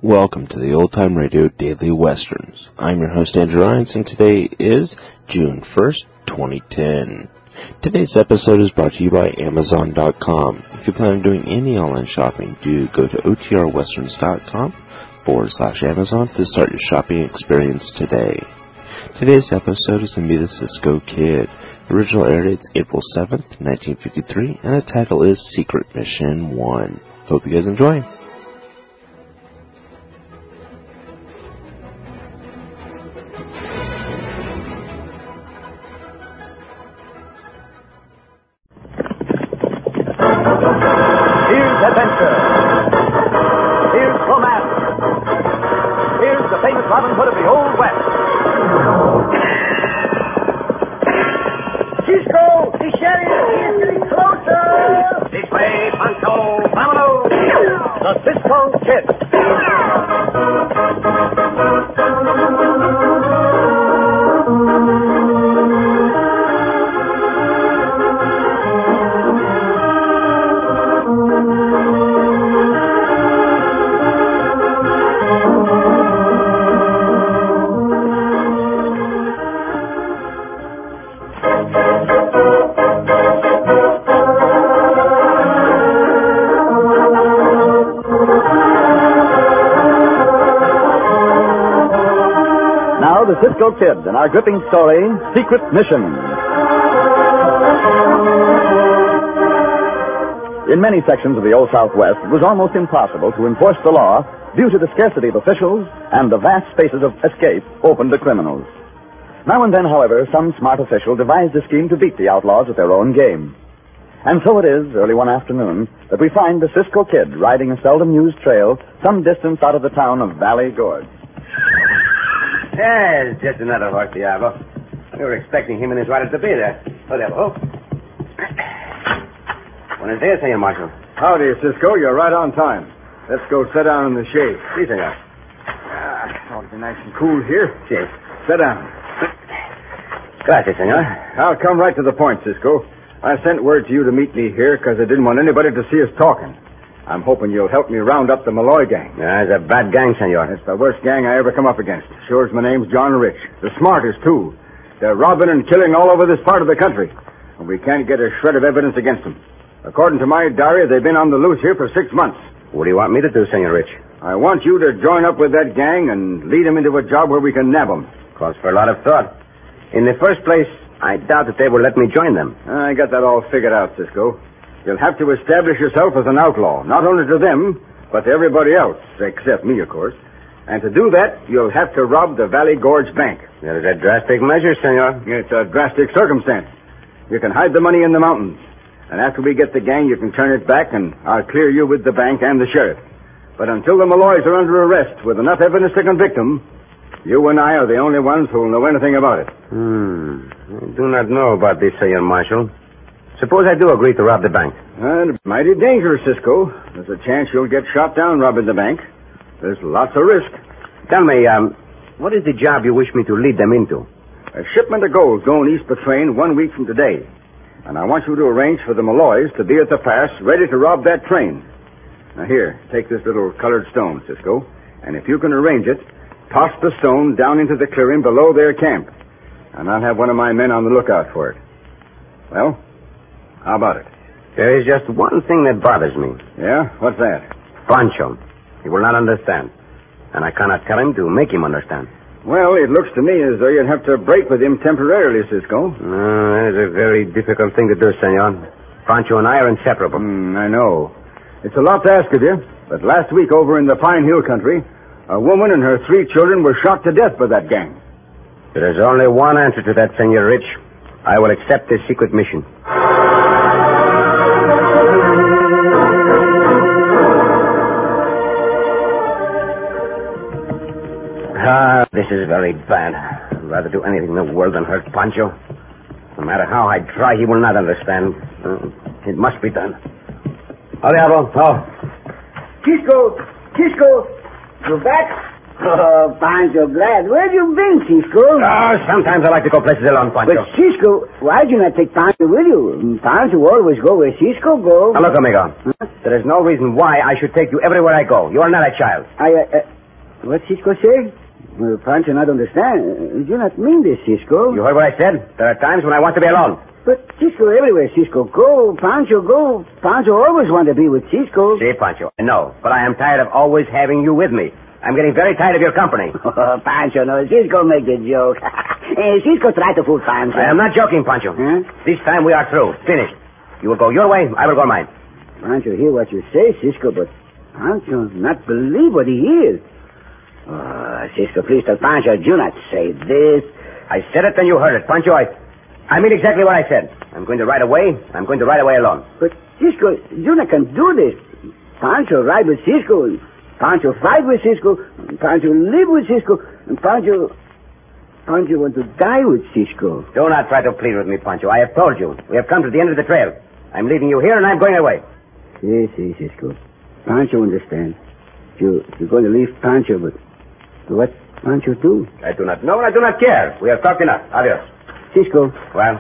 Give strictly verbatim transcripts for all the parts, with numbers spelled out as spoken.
Welcome to the Old Time Radio Daily Westerns. I'm your host, Andrew Irons, and today is June first, twenty ten. Today's episode is brought to you by Amazon dot com. If you plan on doing any online shopping, do go to O T R westerns dot com forward slash Amazon to start your shopping experience today. Today's episode is going to be The Cisco Kid. The original air date's April seventh, nineteen fifty-three, and the title is Secret Mission one. Hope you guys enjoy. Robin Hood of the Old West. Cisco, the sheriff, he is getting closer. This way, Pancho, vámonos. The Cisco Kid. The Cisco Kid and our gripping story, Secret Mission. In many sections of the Old Southwest, it was almost impossible to enforce the law due to the scarcity of officials and the vast spaces of escape open to criminals. Now and then, however, some smart official devised a scheme to beat the outlaws at their own game. And so it is, early one afternoon, that we find the Cisco Kid riding a seldom-used trail some distance out of the town of Valley Gorge. Yeah, it's just another horse, Diablo. We were expecting him and his rider to be there. Oh, Diablo. Buenos dias, Senor Marshal. Howdy, Cisco. You're right on time. Let's go sit down in the shade. Si, senor. Ah, ought to be nice and cool here. Si. Sit down. Gracias, senor. I'll come right to the point, Cisco. I sent word to you to meet me here because I didn't want anybody to see us talking. I'm hoping you'll help me round up the Malloy gang. Yeah, it's a bad gang, senor. It's the worst gang I ever come up against. Sure as my name's John Rich. The smartest, too. They're robbing and killing all over this part of the country. And we can't get a shred of evidence against them. According to my diary, they've been on the loose here for six months. What do you want me to do, Senor Rich? I want you to join up with that gang and lead them into a job where we can nab them. Calls for a lot of thought. In the first place, I doubt that they will let me join them. I got that all figured out, Cisco. You'll have to establish yourself as an outlaw, not only to them, but to everybody else, except me, of course. And to do that, you'll have to rob the Valley Gorge Bank. That is a drastic measure, senor. It's a drastic circumstance. You can hide the money in the mountains. And after we get the gang, you can turn it back, and I'll clear you with the bank and the sheriff. But until the Malloys are under arrest with enough evidence to convict them, you and I are the only ones who will know anything about it. Hmm. I do not know about this, Senor Marshal. Suppose I do agree to rob the bank. Uh, it's mighty dangerous, Cisco. There's a chance you'll get shot down robbing the bank. There's lots of risk. Tell me, um, what is the job you wish me to lead them into? A shipment of gold going east by train one week from today. And I want you to arrange for the Malloys to be at the pass ready to rob that train. Now here, take this little colored stone, Cisco. And if you can arrange it, toss the stone down into the clearing below their camp. And I'll have one of my men on the lookout for it. Well? How about it? There is just one thing that bothers me. Yeah? What's that? Pancho. He will not understand. And I cannot tell him to make him understand. Well, it looks to me as though you'd have to break with him temporarily, Cisco. Uh, that is a very difficult thing to do, senor. Pancho and I are inseparable. Mm, I know. It's a lot to ask of you, but last week over in the Pine Hill country, a woman and her three children were shot to death by that gang. There is only one answer to that, Senor Rich. I will accept this secret mission. Ah, this is very bad. I'd rather do anything in the world than hurt Pancho. No matter how I try, he will not understand. Uh, it must be done. Oh, Diablo. Oh. Cisco! Cisco! You back? Oh, Pancho, glad. Where have you been, Cisco? Oh, sometimes I like to go places alone, Pancho. But, Cisco, why'd you not take Pancho with you? Pancho always go where Cisco goes. Now, look, amigo. Huh? There is no reason why I should take you everywhere I go. You are not a child. I, uh, uh, What Cisco say? Well, Pancho not understand. You not mean this, Cisco. You heard what I said? There are times when I want to be alone. But Cisco everywhere, Cisco. Go, Pancho, go. Pancho always want to be with Cisco. See, Pancho, I know, but I am tired of always having you with me. I'm getting very tired of your company. Oh, Pancho, no, Cisco make the joke. Hey, Cisco try to fool Pancho. I am not joking, Pancho. Huh? This time we are through. Finished. You will go your way, I will go mine. Pancho hear what you say, Cisco, but Pancho not believe what he hears. Oh, Cisco, please tell Pancho, do not say this. I said it, then you heard it. Pancho, I... I mean exactly what I said. I'm going to ride away. I'm going to ride away alone. But, Cisco, Juna can do this. Pancho ride with Cisco. Pancho fight with Cisco. Pancho live with Cisco. And Pancho... Pancho want to die with Cisco. Do not try to plead with me, Pancho. I have told you. We have come to the end of the trail. I'm leaving you here and I'm going away. See, see, Cisco. Pancho understand. You, you're going to leave Pancho, but what Pancho do? I do not know and I do not care. We have talked enough. Adios. Cisco. Well?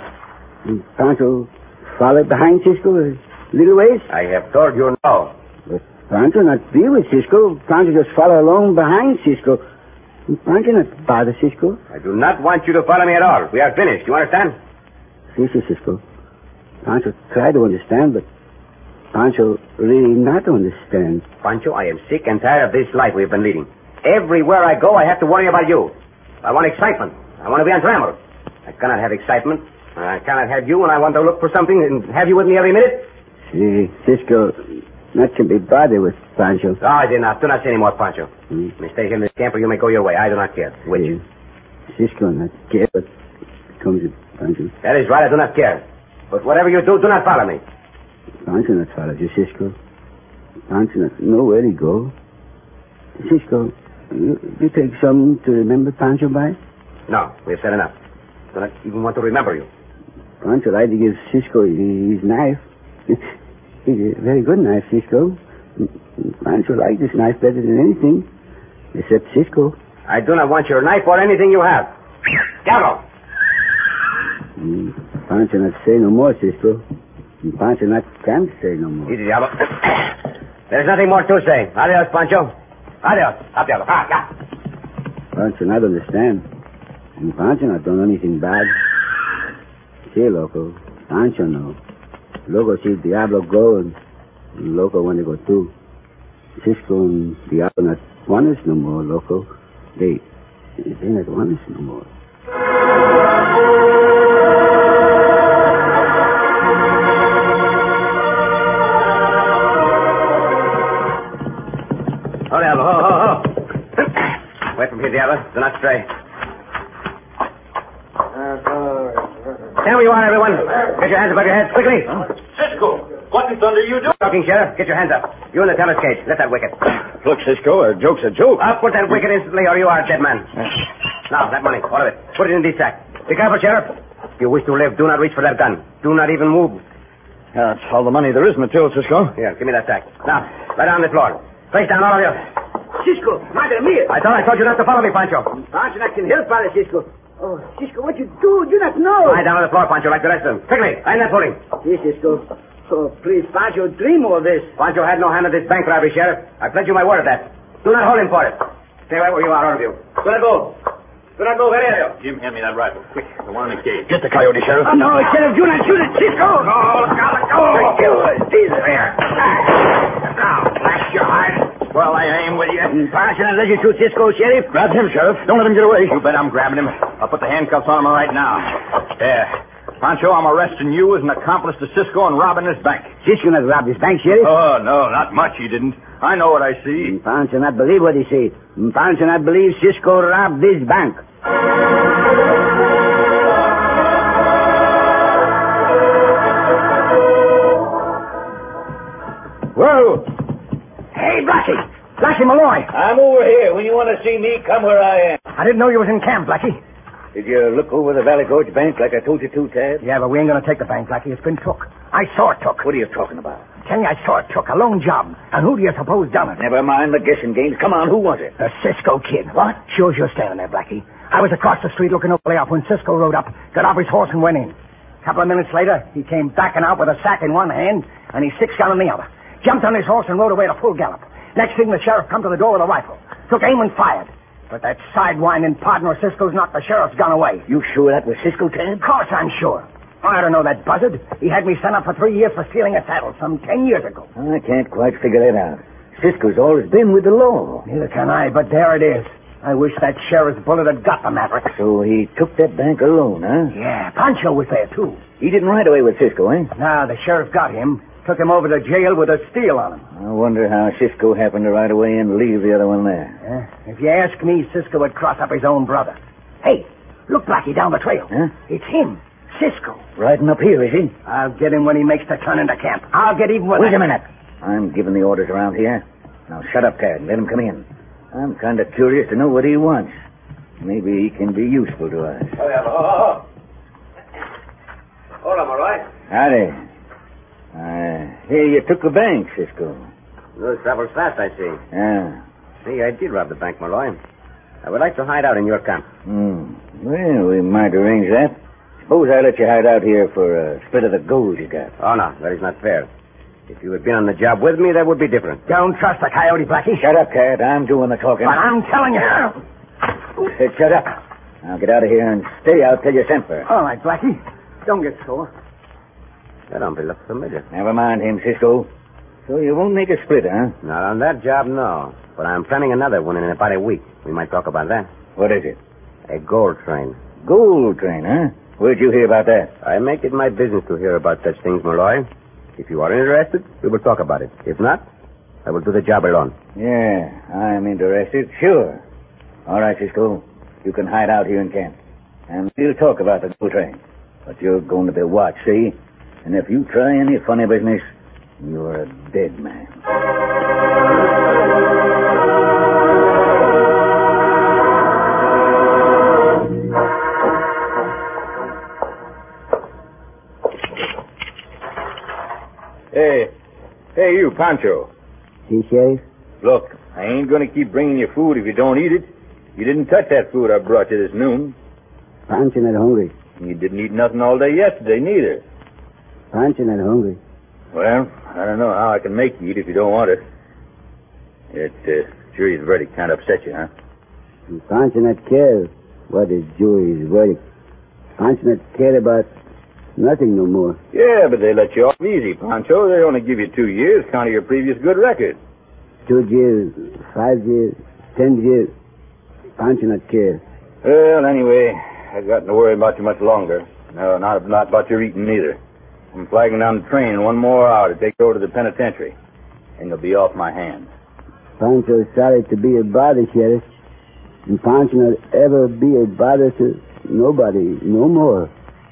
Pancho follow behind Cisco a little ways? I have told you no. But Pancho not be with Cisco. Pancho just follow along behind Cisco. Pancho not bother Cisco. I do not want you to follow me at all. We are finished. You understand? See, see, Cisco. Pancho try to understand, but Pancho really not understand. Pancho, I am sick and tired of this life we have been leading. Everywhere I go, I have to worry about you. I want excitement. I want to be untrammeled. I cannot have excitement. I cannot have you when I want to look for something and have you with me every minute. See, Cisco not can be bothered with Pancho. Oh, I did not. Do not say any more, Pancho. Hmm. You may stay here in this camp or you may go your way. I do not care. Which? Yeah. Cisco not care, but comes with Pancho. That is right. I do not care. But whatever you do, do not follow me. Pancho not follow you, Cisco. Pancho not know where he go. Cisco, you, you take something to remember Pancho by? No, we have said enough. Do not even want to remember you. Pancho like to give Cisco his knife. It's a very good knife, Cisco. Pancho like this knife better than anything, except Cisco. I do not want your knife or anything you have. Gavel! Mm, Pancho not say no more, Cisco. Pancho not can say no more. Easy, Diablo. There's nothing more to say. Adios, Pancho. Adios. Up, Diablo. Ah, yeah. Pancho not understand. And Pancho not done anything bad. See, Loco. Pancho know. Loco see Diablo go and Loco want to go too. Cisco and Diablo not want us no more, Loco. They, they not want us no more. Oh, Diablo. Ho, ho, ho. Away from here, Diablo. Do not stray. Stand where you are, everyone. Get your hands above your heads, quickly. Cisco, what in thunder you do? Talking, Sheriff. Get your hands up. You in the teller's cage. Let that wicket. Look, Cisco, a joke's a joke. I'll put that wicket instantly, or you are a dead man. Now, that money, all of it. Put it in this sack. Be careful, Sheriff. If you wish to live, do not reach for that gun. Do not even move. That's all the money there is in the till, Cisco. Here, give me that sack. Now, lie down on the floor. Face down, all of you. Cisco, madre mia. I thought I told you not to follow me, Pancho. Pancho not can help, Father Cisco. Oh, Cisco, what you do? You not know. Lie down on the floor, Pancho, like the rest of them. Quickly, line that footing. See, Cisco. Oh, please, Pancho, dream of this. Pancho had no hand in this bank robbery, Sheriff. I pledge you my word of that. Do not hold him for it. Stay right where you are, all of you. Do not go. Do not go, very well. Jim, hand me that rifle. Quick, the one in the cage. Get the coyote, Sheriff. Oh, no, Sheriff, do not shoot it, Cisco. Oh, look out, look out. You, Jesus. There. Now, blast your heart. Well, I aim with you. Pancho not let you shoot Cisco, Sheriff. Grab him, Sheriff. Don't let him get away. You bet I'm grabbing him. I'll put the handcuffs on him right now. There. Pancho, I'm arresting you as an accomplice to Cisco and robbing this bank. Cisco not rob this bank, Sheriff. Oh, no, not much he didn't. I know what I see. Pancho not believe what he say. Pancho not believe Cisco robbed this bank. Whoa! Hey, Blackie! Blackie Malloy! I'm over here. When you want to see me, come where I am. I didn't know you was in camp, Blackie. Did you look over the Valley Gorge Bank like I told you to, Tad? Yeah, but we ain't gonna take the bank, Blackie. It's been took. I saw it took. What are you talking about? Tell you, I saw it took. A lone job. And who do you suppose done it? Never mind the guessing games. Come on, who was it? The Cisco kid. What? Sure as you're standing there, Blackie. I was across the street looking over the layoff when Cisco rode up, got off his horse and went in. A couple of minutes later, he came backing out with a sack in one hand and his six gun in the other. Jumped on his horse and rode away at a full gallop. Next thing, the sheriff come to the door with a rifle. Took aim and fired. But that sidewinding partner of Cisco's knocked the sheriff's gun away. You sure that was Cisco, Ted? Of course I'm sure. I don't know that buzzard. He had me sent up for three years for stealing a saddle some ten years ago. I can't quite figure that out. Cisco's always been with the law. Neither can I, but there it is. I wish that sheriff's bullet had got the maverick. So he took that bank alone, huh? Yeah, Pancho was there, too. He didn't ride away with Cisco, eh? Now, the sheriff got him, took him over to jail with a steal on him. I wonder how Cisco happened to ride away and leave the other one there. Yeah, if you ask me, Cisco would cross up his own brother. Hey, look, Blackie, down the trail. Huh? It's him, Cisco. Riding up here, is he? I'll get him when he makes the turn into camp. I'll get even with Wait that. a minute. I'm giving the orders around here. Now shut up, Tad, and let him come in. I'm kind of curious to know what he wants. Maybe he can be useful to us. Oh, yeah. Oh, oh, oh. Hold on, all right? Howdy. Uh, here you took the bank, Cisco. Those travels fast, I see. Yeah. See, I did rob the bank, Malloy. I would like to hide out in your camp. Hmm. Well, we might arrange that. Suppose I let you hide out here for a split of the gold you got. Oh, no, that is not fair. If you had been on the job with me, that would be different. Don't trust the coyote, Blackie. Shut up, Cat. I'm doing the talking. But I'm telling you. Hey, shut up. Now get out of here and stay out till you're sent for. All right, Blackie. Don't get sore. That hombre looks familiar. Never mind him, Cisco. So you won't make a split, huh? Not on that job, no. But I'm planning another one in about a week. We might talk about that. What is it? A gold train. Gold train, huh? Where'd you hear about that? I make it my business to hear about such things, Malloy. If you are interested, we will talk about it. If not, I will do the job alone. Yeah, I'm interested. Sure. All right, Cisco. You can hide out here in camp. And we'll talk about the gold train. But you're going to be watched, see? And if you try any funny business, you're a dead man. Hey, hey, you, Pancho. See, Sheriff? Look, I ain't going to keep bringing you food if you don't eat it. You didn't touch that food I brought you this noon. Pancho not hungry. You didn't eat nothing all day yesterday, neither. Pancho not hungry. Well, I don't know how I can make you eat if you don't want it. It, uh, jury's verdict kind of upset you, huh? And Pancho not care what the jury's verdict. Pancho not care about nothing no more. Yeah, but they let you off easy, Pancho. They only give you two years, count of your previous good record. Two years, five years, ten years. Pancho not care. Well, anyway, I've gotten to worry about you much longer. No, not, not about your eating, neither. I'm flagging down the train in one more hour to take you over to the penitentiary. And you'll be off my hands. Pancho is sorry to be a bother, Sheriff. And Pancho not ever be a bother to nobody no more.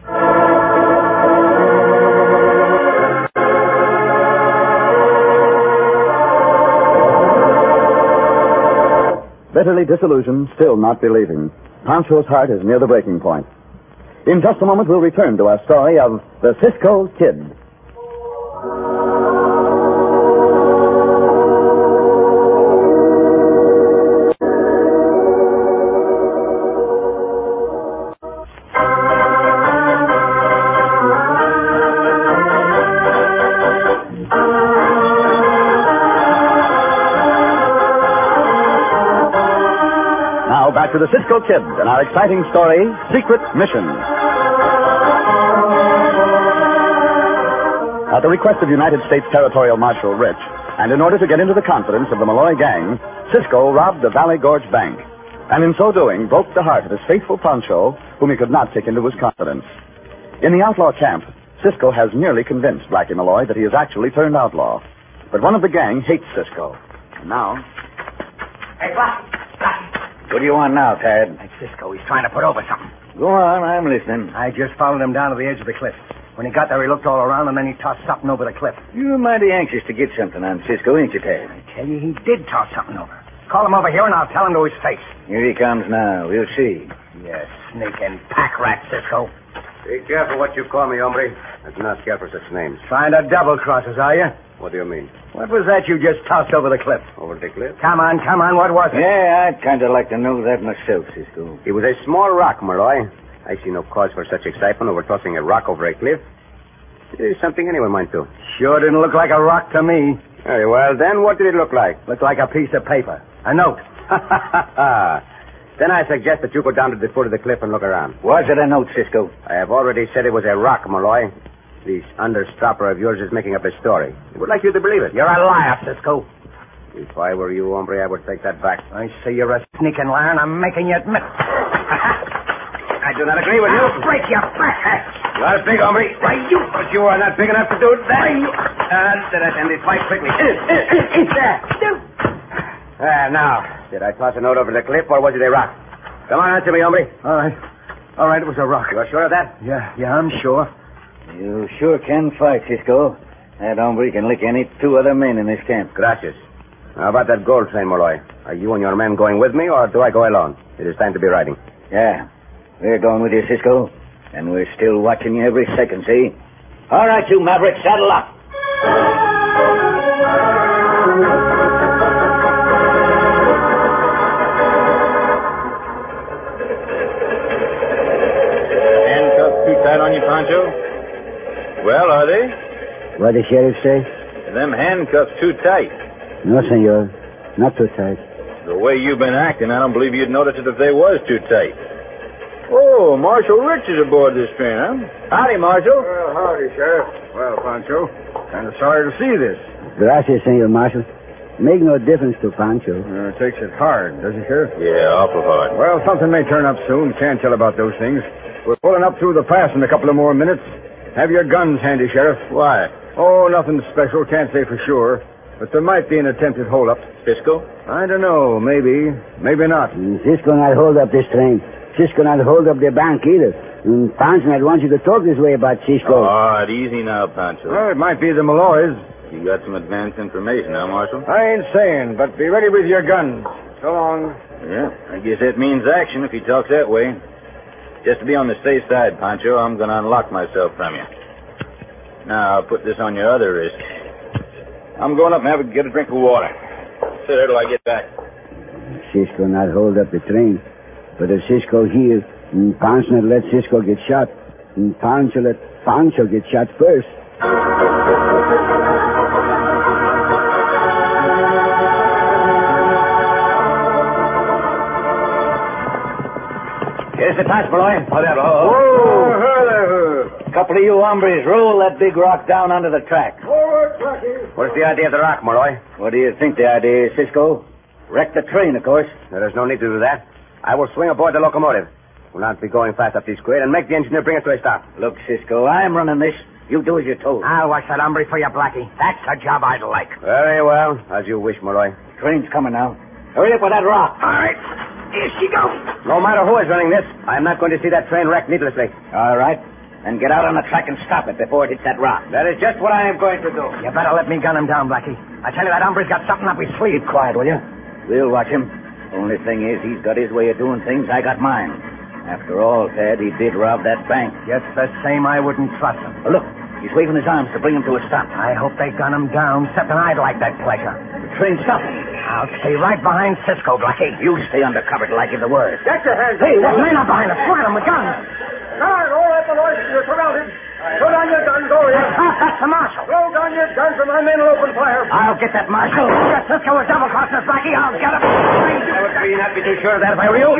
Bitterly disillusioned, still not believing, Pancho's heart is near the breaking point. In just a moment, we'll return to our story of the Cisco Kid. Now back to the Cisco Kid and our exciting story, Secret Mission. At the request of United States Territorial Marshal Rich, and in order to get into the confidence of the Malloy gang, Cisco robbed the Valley Gorge Bank, and in so doing broke the heart of his faithful Pancho, whom he could not take into his confidence. In the outlaw camp, Cisco has nearly convinced Blackie Malloy that he is actually turned outlaw. But one of the gang hates Cisco. And now... Hey, Blackie, Blackie. What do you want now, Tad? Hey, Cisco, he's trying to put over something. Go on, I'm listening. I just followed him down to the edge of the cliff. When he got there, he looked all around, and then he tossed something over the cliff. You're mighty anxious to get something on Cisco, ain't you, Tad? I tell you, he did toss something over. Call him over here, and I'll tell him to his face. Here he comes now. We'll see. You sneaking pack rat, Cisco. Be careful what you call me, hombre. I do not care for such names. Trying to double-cross us, are you? What do you mean? What was that you just tossed over the cliff? Over the cliff? Come on, come on, what was it? Yeah, I'd kind of like to know that myself, Cisco. It was a small rock, Malloy. I see no cause for such excitement over tossing a rock over a cliff. It is something anyone might do. Sure didn't look like a rock to me. Very well, then what did it look like? Looked like a piece of paper. A note. Then I suggest that you go down to the foot of the cliff and look around. Was it a note, Cisco? I have already said it was a rock, Malloy. This understrapper of yours is making up a story. I would like you to believe it. You're a liar, Cisco. If I were you, hombre, I would take that back. I see you're a sneaking liar, and I'm making you admit. I do not agree with you. I'll break your back. You are big, hombre. Why, you... But you are not big enough to do that. You... Uh, let us end this fight quickly. Ah, now, did I toss a note over the cliff, or was it a rock? Come on, answer me, hombre. All right. All right, it was a rock. You are sure of that? Yeah, yeah, I'm sure. You sure can fight, Cisco. That hombre can lick any two other men in this camp. Gracias. How about that gold train, Malloy? Are you and your men going with me, or do I go alone? It is time to be riding. Yeah, we're going with you, Cisco. And we're still watching you every second, see? All right, you Maverick, saddle up. Handcuffs too tight on you, Pancho? Well, are they? What did the sheriff say? Them handcuffs too tight. No, senor. Not too tight. The way you've been acting, I don't believe you'd notice it if they was too tight. Oh, Marshal Rich is aboard this train, huh? Howdy, Marshal. Well, howdy, Sheriff. Well, Pancho, kind of sorry to see this. Gracias, senor marshal. Make no difference to Pancho. Uh, it takes it hard, does it, Sheriff? Yeah, awful hard. Well, something may turn up soon. Can't tell about those things. We're pulling up through the pass in a couple of more minutes. Have your guns handy, Sheriff. Why? Oh, nothing special. Can't say for sure. But there might be an attempted hold-up. Cisco? I don't know. Maybe. Maybe not. Mm, Cisco not hold up this train. Cisco not hold up the bank either. And Pancho not want you to talk this way about Cisco. All right, easy now, Pancho. Well, it might be the Malloys. You got some advance information, huh, Marshal? I ain't saying, but be ready with your guns. So long. Yeah, I guess that means action if he talks that way. Just to be on the safe side, Pancho, I'm going to unlock myself from you. Now, I'll put this on your other wrist. I'm going up and have a, get a drink of water. Sit there till I get back. Cisco not hold up the train. But if Cisco here, and Pancho not let Cisco get shot, and Pancho let Pancho get shot first. Here's the touch, Malloy. Oh, there. Oh, oh. A couple of you hombres roll that big rock down onto the track. What's the idea of the rock, Malloy? What do you think the idea is, Cisco? Wreck the train, of course. There is no need to do that. I will swing aboard the locomotive. We'll not be going fast up this grade and make the engineer bring us to a stop. Look, Cisco, I'm running this. You do as you're told. I'll watch that hombre for you, Blackie. That's a job I'd like. Very well. As you wish, Malloy. Train's coming now. Hurry up with that rock. All right. Here she goes. No matter who is running this, I'm not going to see that train wrecked needlessly. All right. Then get out on the track and stop it before it hits that rock. That is just what I am going to do. You better let me gun him down, Blackie. I tell you, that hombre's got something up his sleeve. Keep quiet, will you? We'll watch him. Only thing is, he's got his way of doing things. I got mine. After all, Tad, he did rob that bank. Just the same, I wouldn't trust him. Oh, look, he's waving his arms to bring him to a stop. I hope they gun him down, except I'd like that pleasure. The train's stopping. I'll stay right behind Cisco, Blackie. You stay under cover till I give the word. Get your hands up. Hey, there's men up behind us. Look at them with guns. Guard, all right, Malloy. You're surrounded. Throw down your guns, all of you. That's the marshal. Throw down your guns or my men will open fire. I'll get that marshal. Yes, Cisco is double-crossing us, Blackie. I'll get him. I would be not be too sure of that if I were you.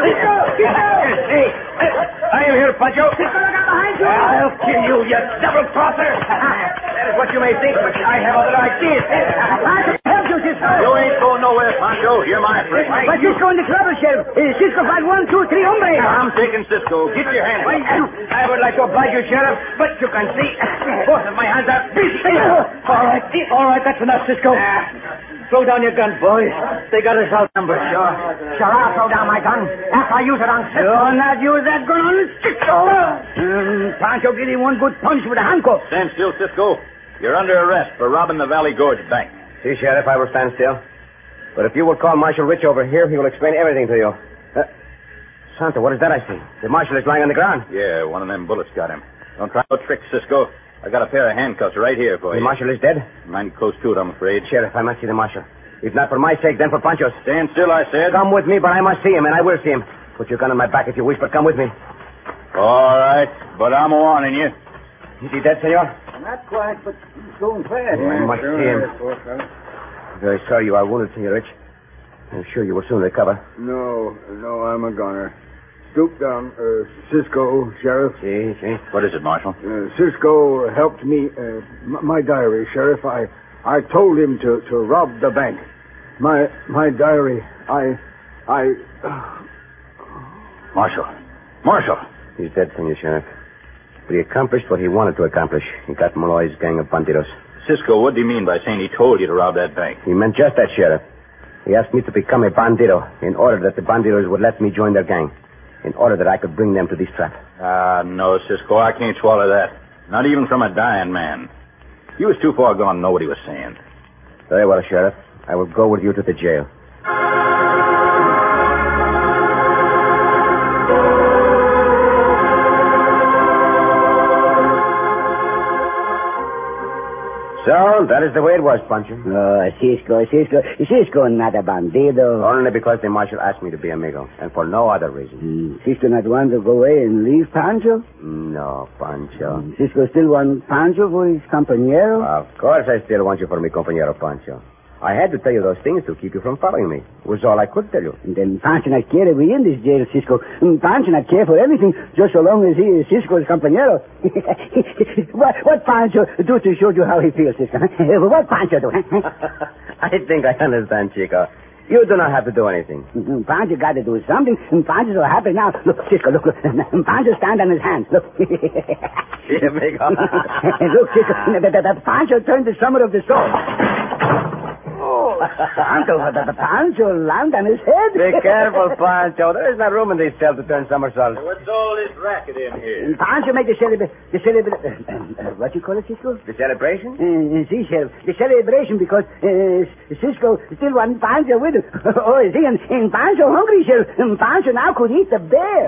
Hey, I am here, Pancho. Cisco, look out behind you. I'll kill you, you double-crosser. That is what you may think, but I have other ideas. Help you, Cisco. You ain't going nowhere, Pancho. You're my friend. But Cisco in the trouble, Sheriff. Uh, Cisco fight one, two, three, hombre. I'm taking Cisco. Get your hands up. I would like to oblige you, Sheriff, but you can see both of my hands are busy. All right, all right, that's enough, Cisco. Throw down your guns, boys. They got us outnumbered. Sure. Sure, I'll throw down my gun after I use it on Cisco. You'll not use that gun on Cisco. Um, Pancho, give him one good punch with a handcuff. Stand still, Cisco. You're under arrest for robbing the Valley Gorge Bank. See, Sheriff, I will stand still. But if you will call Marshal Rich over here, he will explain everything to you. Uh, Santa, what is that I see? The marshal is lying on the ground. Yeah, one of them bullets got him. Don't try no tricks, Cisco. I got a pair of handcuffs right here for The you. marshal is dead? Mighty close to it, I'm afraid. Sheriff, I must see the marshal. If not for my sake, then for Pancho's. Stand still, I said. Come with me, but I must see him, and I will see him. Put your gun on my back if you wish, but come with me. All right, but I'm warning you. Is he dead, senor? Not quite, but he's going fast. I must see him. very sorry you are wounded, Senor Rich. I'm sure you will soon recover. No, no, I'm a goner. Stoop down. Uh, Cisco, Sheriff. See, see. What is it, Marshal? Uh, Cisco helped me. Uh, m- my diary, Sheriff. I I told him to, to rob the bank. My my diary. I I. Uh... Marshal. Marshal. He's dead, Senor Sheriff. But he accomplished what he wanted to accomplish. He got Malloy's gang of bandidos. Cisco, what do you mean by saying he told you to rob that bank? He meant just that, Sheriff. He asked me to become a bandido in order that the bandidos would let me join their gang. In order that I could bring them to this trap. Ah, uh, no, Cisco, I can't swallow that. Not even from a dying man. He was too far gone to know what he was saying. Very well, Sheriff. I will go with you to the jail. So, that is the way it was, Pancho. Oh, Cisco, Cisco. Cisco not a bandido. Only because the marshal asked me to be amigo, and for no other reason. Mm, Cisco not want to go away and leave Pancho? No, Pancho. Mm, Cisco still want Pancho for his compañero? Of course I still want you for mi compañero, Pancho. I had to tell you those things to keep you from following me. It was all I could tell you. And then Pancho not care to be in this jail, Cisco. And Pancho not care for anything, just so long as he is Cisco's compañero. what, what Pancho do to show you how he feels, Cisco? What Pancho do? I think I understand, Chico. You do not have to do anything. Pancho got to do something. And Pancho's so happy now. Look, Cisco, look, look. Pancho stand on his hands. Look. Sí, amigo. Look, Cisco. The, the, the Pancho turned the summit of the sword. Pancho, the, the Pancho land on his head. Be careful, Pancho. There is not room in this cell to turn somersaults. What's all this racket in here? And Pancho make the celebration. The celebration. Uh, uh, what you call it, Cisco? The celebration? Uh, see, Sheriff. The celebration because uh, Cisco still want Pancho with him. Oh, see, and, and Pancho hungry, Sheriff. And Pancho now could eat the bear.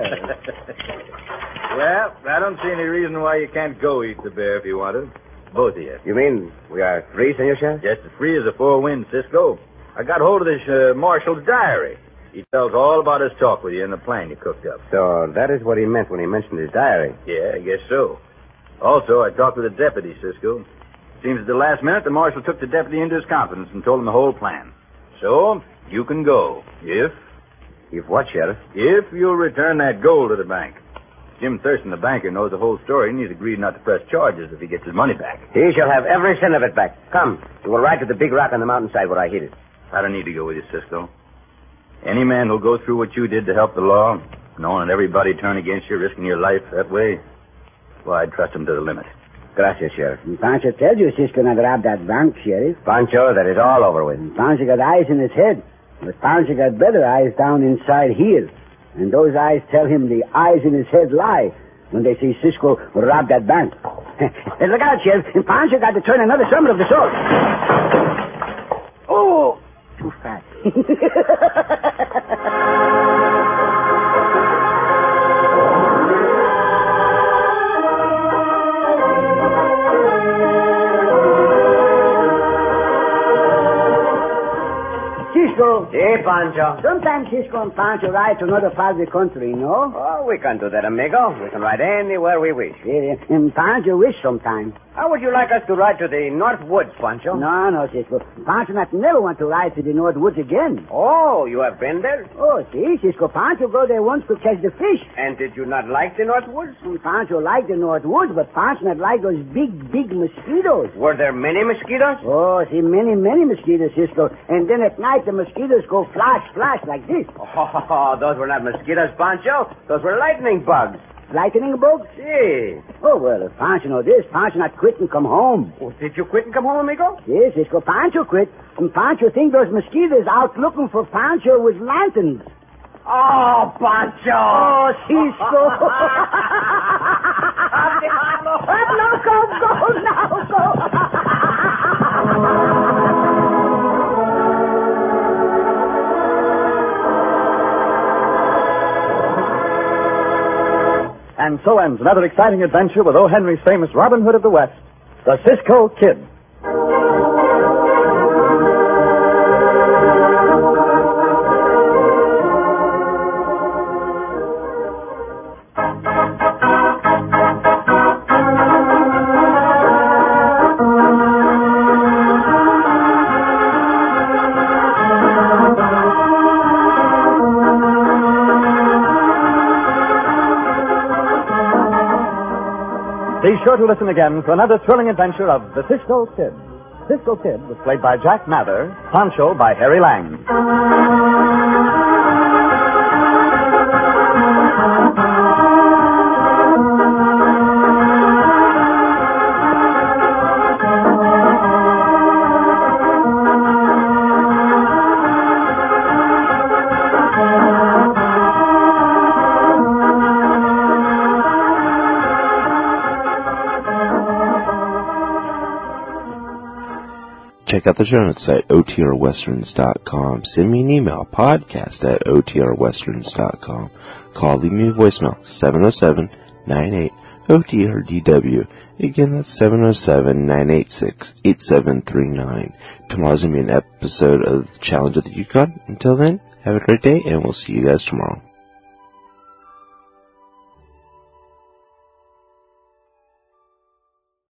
Well, I don't see any reason why you can't go eat the bear if you want to. Both of you. You mean we are free, Senor Sheriff? Just as free as a four wind, Cisco. I got hold of this uh, marshal's diary. He tells all about his talk with you and the plan you cooked up. So that is what he meant when he mentioned his diary. Yeah, I guess so. Also, I talked with the deputy, Cisco. Seems at the last minute the marshal took the deputy into his confidence and told him the whole plan. So, you can go. If... If what, Sheriff? If you'll return that gold to the bank. Jim Thurston, the banker, knows the whole story, and he's agreed not to press charges if he gets his money back. He shall have every cent of it back. Come, we will ride to the big rock on the mountainside where I hid it. I don't need to go with you, Cisco. Any man who'll go through what you did to help the law, knowing that everybody turn against you, risking your life that way, well, I'd trust him to the limit. Gracias, Sheriff. And Pancho tells you Cisco not rob that bank, Sheriff. Pancho, that is all over with. And Pancho got eyes in his head, but Pancho got better eyes down inside here. And those eyes tell him the eyes in his head lie when they see Cisco rob that bank. And look out, Sheriff. And Pancho got to turn another summit of the sword. Oh! Too fast. Cisco. Hey, Pancho. Sometimes Cisco and Pancho ride to another part of the country, no? Oh, we can do that, amigo. We can ride anywhere we wish. Yeah, and Pancho wish sometimes. How would you like us to ride to the North Woods, Pancho? No, no, Cisco. Pancho not never want to ride to the North Woods again. Oh, you have been there? Oh, see, Cisco, Pancho go there once to catch the fish. And did you not like the North Woods? And Pancho liked the North Woods, but Pancho not like those big, big mosquitoes. Were there many mosquitoes? Oh, see, many, many mosquitoes, Cisco. And then at night, the mosquitoes go flash, flash like this. Oh, those were not mosquitoes, Pancho. Those were lightning bugs. Lightning bugs? See. Oh, well, if Pancho know this, Pancho not quit and come home. Oh, did you quit and come home, amigo? Yes, Cisco, Pancho quit. And Pancho think those mosquitoes out looking for Pancho with lanterns. Oh, Pancho! Oh, Cisco! No, go, go, now, go! And so ends another exciting adventure with O. Henry's famous Robin Hood of the West, the Cisco Kid. Be sure to listen again for another thrilling adventure of the Cisco Kid. Cisco Kid was played by Jack Mather, Pancho by Harry Lang. Check out the show notes at O T R westerns dot com. Send me an email, podcast at O T R westerns dot com. Call, leave me a voicemail, seven oh seven, nine eight, O T R D W. Again, that's seven oh seven, nine eight six, eight seven three nine. Tomorrow's going to be an episode of Challenge of the Yukon. Until then, have a great day, and we'll see you guys tomorrow.